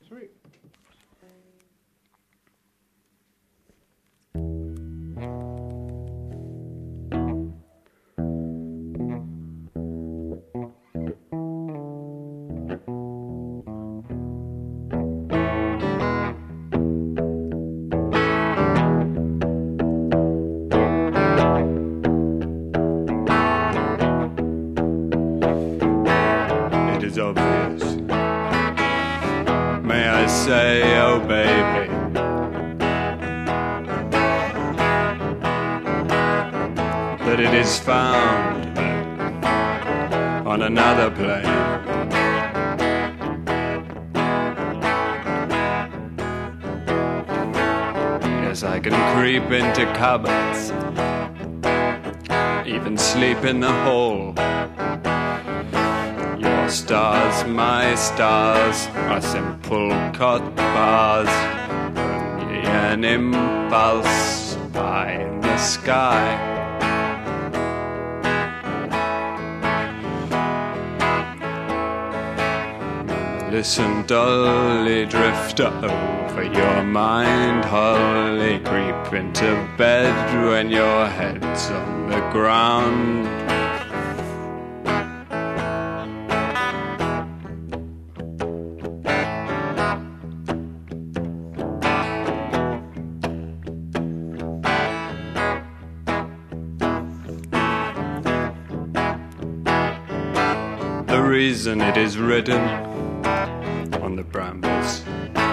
Sweet. It is obvious. May I say, oh baby, that it is found on another plane. Yes, I can creep into cupboards, even sleep in the hall. Your stars, my stars, are simple cot bars, only an impulse high in the sky. Listen dully, drift over your mind, wholly creep into bed when your head's on the ground. The reason it is written on the brambles,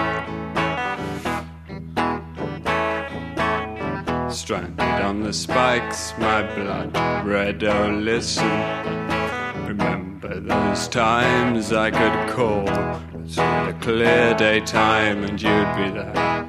stranded on the spikes, my blood red. Oh, listen, remember those times I could call the clear daytime and you'd be there,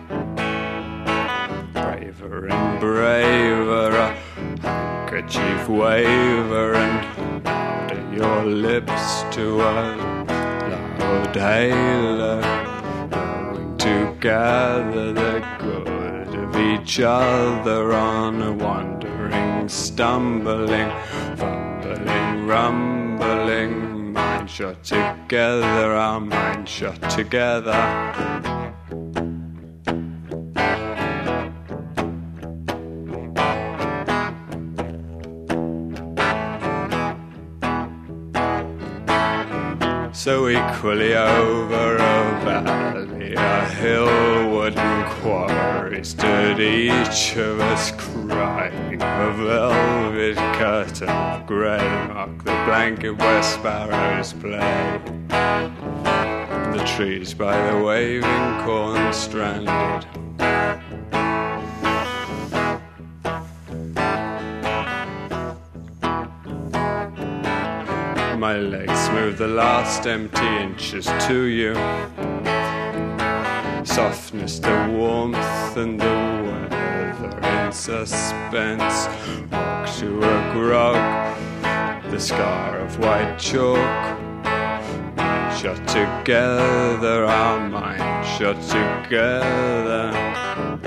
braver and braver, a handkerchief waver and louder your lips to a loud hailer, knowing together the good of each other on a wandering, stumbling, fumbling, rumbling, mind shut together, our mind shut together. So equally over a valley, a hill, wooden quarry, stood each of us crying. A velvet curtain of grey marked the blanket where sparrows play. The trees by the waving corn stranded. My legs smooth the last empty inches to you. Softness, the warmth and the weather in suspense. Walk to a grog, the scar of white chalk. Mind shut together, our mind shut together.